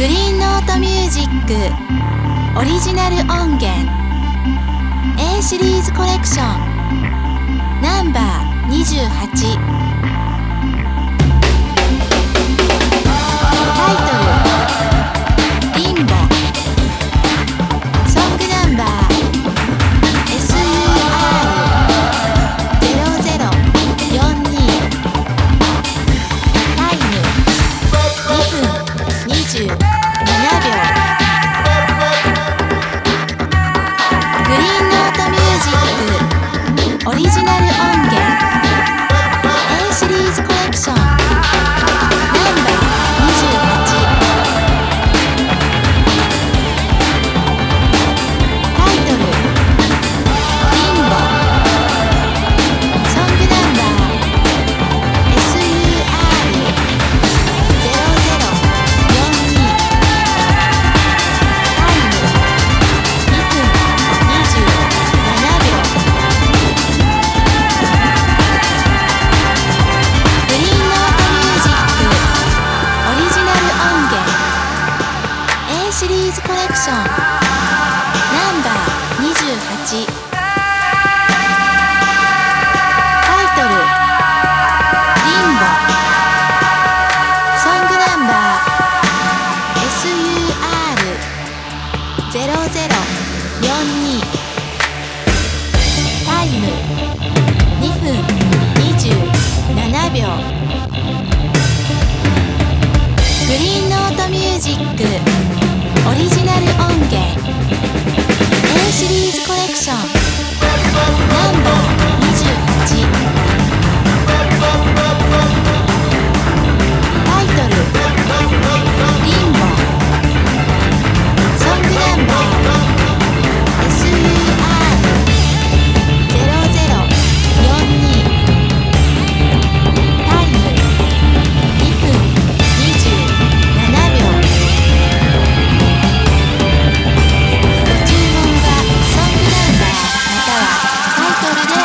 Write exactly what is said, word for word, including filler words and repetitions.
グリーンノートミュージックオリジナル音源 A シリーズコレクションナンバーにじゅうはち。タイトルリンボ。ソングナンバー エスユーアールゼロゼロよんに。タイムにふんにじゅうななびょう。グリーンノートミュージックオリジナル音源 A シリーズコレクションナンバーにじゅうはち。タイトルリンボ。ソングナンバー エスユーアールゼロゼロよんに。タイムにふんにじゅうななびょう。グリーンノートミュージックオリジナル音源 A シリーズコレクションナンバーにじゅうはち。タイトルリンボ。ソングナンバー エスユーアールゼロゼロよんに。タイムにふんにじゅうななびょう。グリーンノートミュージックオリジナル音源 A シリーズコレクションナンバーにじゅうはち。タイトルリンボ。ソングナンバー エスユーアールゼロゼロよんに。タイムにふんにじゅうななびょう。ご注文はソングナンバーまたはタイトルで